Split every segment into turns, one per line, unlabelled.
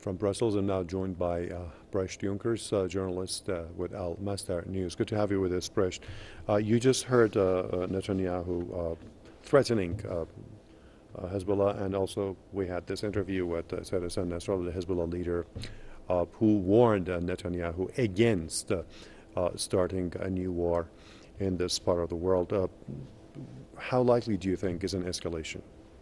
from Brussels. I'm now joined by Brecht Jonkers, journalist with Al Masdar News. Good to have you with us, Brecht. You just heard Netanyahu threatening Hezbollah, and also we had this interview with Said Hassan Nasrallah, the Hezbollah leader, who warned Netanyahu against starting a new war in this part of the world. How likely do you think is an escalation?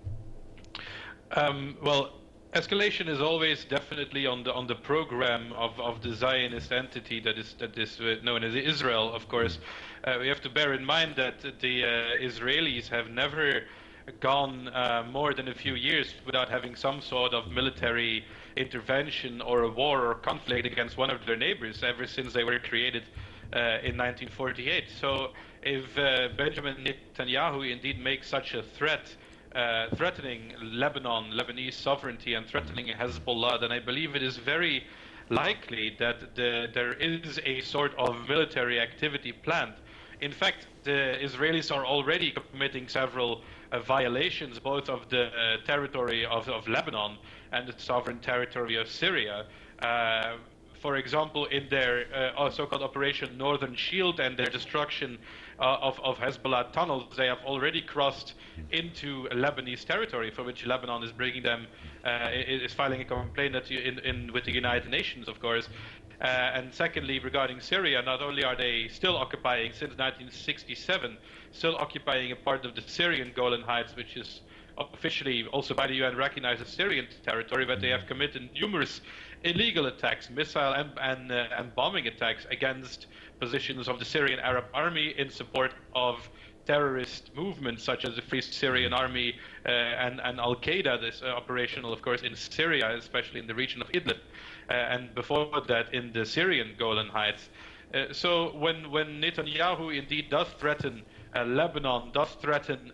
Well, escalation is always definitely on the program of the Zionist entity that is known as Israel. Of course, we have to bear in mind that the Israelis have never gone more than a few years without having some sort of military intervention or a war or conflict against one of their neighbors ever since they were created in 1948. So if Benjamin Netanyahu indeed makes such a threat, threatening Lebanese sovereignty and threatening Hezbollah, then I believe it is very likely that there is a sort of military activity planned. In fact, the Israelis are already committing several violations, both of the territory of Lebanon and the sovereign territory of Syria. For example, in their so-called Operation Northern Shield and their destruction of Hezbollah tunnels, they have already crossed into Lebanese territory, for which Lebanon is bringing them, is filing a complaint with the United Nations, of course. And secondly, regarding Syria, not only are they still occupying, since 1967, still occupying a part of the Syrian Golan Heights, which is officially also by the UN recognized as Syrian territory, but they have committed numerous illegal attacks, missile and bombing attacks against positions of the Syrian Arab Army in support of terrorist movements such as the Free Syrian Army and Al-Qaeda, this operational, of course, in Syria, especially in the region of Idlib, and before that in the Syrian Golan Heights. So when Netanyahu indeed does threaten Lebanon, does threaten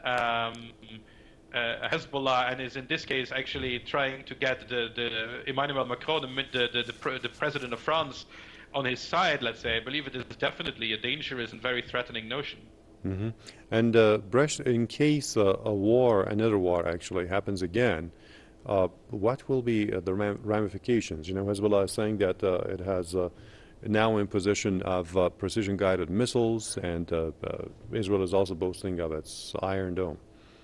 Hezbollah, and is in this case actually trying to get the Emmanuel Macron, the president of France, on his side, let's say, I believe it is definitely a dangerous and very threatening notion.
Mm-hmm. And Brecht, in case another war actually happens again, what will be the ramifications? You know, Hezbollah is saying that it has now in possession of precision-guided missiles, and Israel is also boasting of its Iron Dome.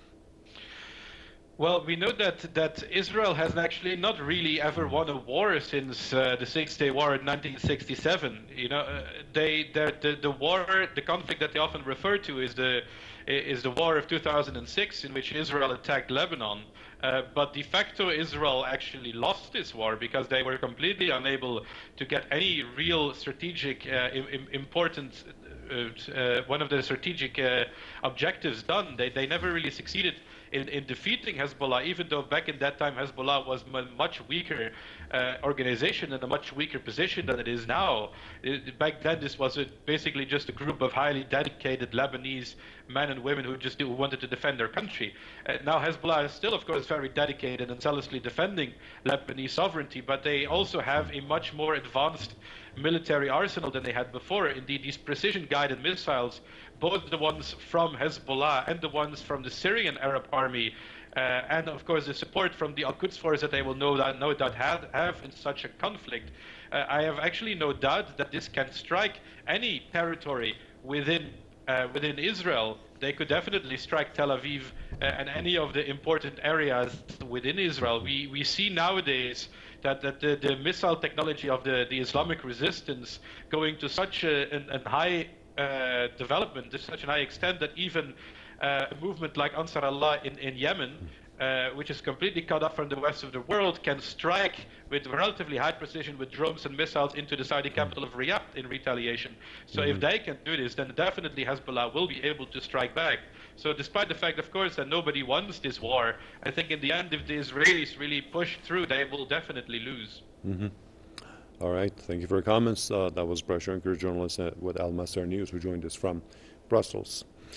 Well, we know that Israel has actually not really ever won a war since the Six-Day War in 1967. You know, the war, the conflict that they often refer to is the war of 2006, in which Israel attacked Lebanon. But de facto, Israel actually lost this war because they were completely unable to get any real strategic, important, one of the strategic objectives done. They never really succeeded in defeating Hezbollah, even though back in that time Hezbollah was a much weaker organization and a much weaker position than it is now. Back then this was basically just a group of highly dedicated Lebanese men and women who wanted to defend their country. Now Hezbollah is still, of course, very dedicated and zealously defending Lebanese sovereignty, but they also have a much more advanced military arsenal than they had before. Indeed, these precision-guided missiles, both the ones from Hezbollah and the ones from the Syrian Arab Army, and of course the support from the Al-Quds force that they will no doubt have in such a conflict. I have actually no doubt that this can strike any territory within Israel. They could definitely strike Tel Aviv and any of the important areas within Israel. We see nowadays that the missile technology of the Islamic resistance going to such a high development, to such a high extent that even a movement like Ansar Allah in Yemen, which is completely cut off from the rest of the world, can strike with relatively high precision with drones and missiles into the Saudi capital of Riyadh in retaliation. So if they can do this, then definitely Hezbollah will be able to strike back. So despite the fact, of course, that nobody wants this war, I think in the end, if the Israelis really push through, they will definitely lose.
Mm-hmm. All right. Thank you for your comments. That was Brecht Jonkers, journalist with Al Masdar News, who joined us from Brussels.